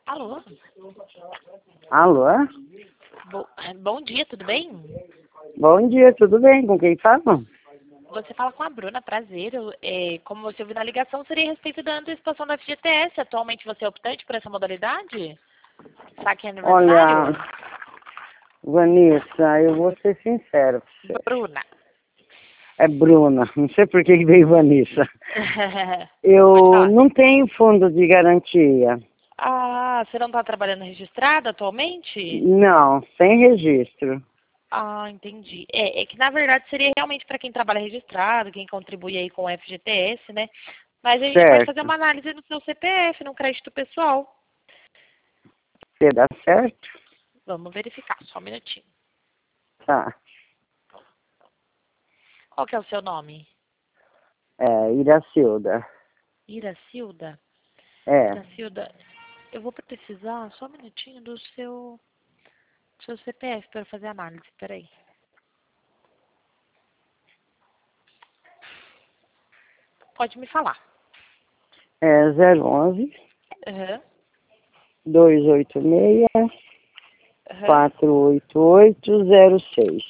Alô? Alô? Bom dia, tudo bem? Bom dia, tudo bem? Com quem fala? Você fala com a Bruna, prazer. Como você viu na ligação, seria a respeito da antecipação da FGTS. Atualmente você é optante por essa modalidade? Saque aniversário? Olha, Vanessa, eu vou ser sincero. Bruna. É Bruna, não sei por que veio Vanessa. Pode Eu falar. não tenho fundo de garantia. Ah, você não está trabalhando registrado atualmente? Não, sem registro. Ah, entendi. É que na verdade seria realmente para quem trabalha registrado, quem contribui aí com o FGTS, né? Mas a gente pode fazer Certo. uma análise no seu CPF, no crédito pessoal. Você dá certo? Vamos verificar, só um minutinho. Tá. Qual que é o seu nome? É, Iracilda. Iracilda? É. Iracilda, eu vou precisar só um minutinho do seu CPF para fazer a análise. Peraí. Pode me falar. É 011 Aham, 286 aham. 48806.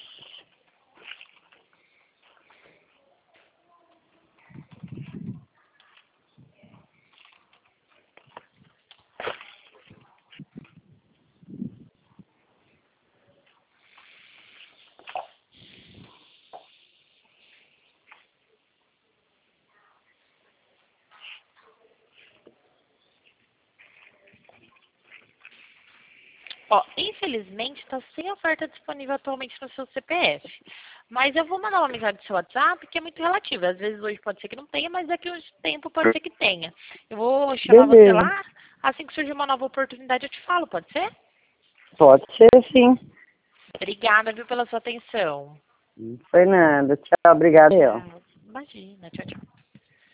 Ó, infelizmente está sem oferta disponível atualmente no seu CPF. Mas eu vou mandar uma mensagem do seu WhatsApp, que é muito relativa. Às vezes hoje pode ser que não tenha, mas daqui a um tempo pode ser que tenha. Eu vou chamar você Beleza. lá, assim que surgir uma nova oportunidade eu te falo, pode ser? Pode ser sim. Obrigada, viu, pela sua atenção. Não foi nada. Tchau, obrigado. Eu. Tchau. Imagina, tchau, tchau.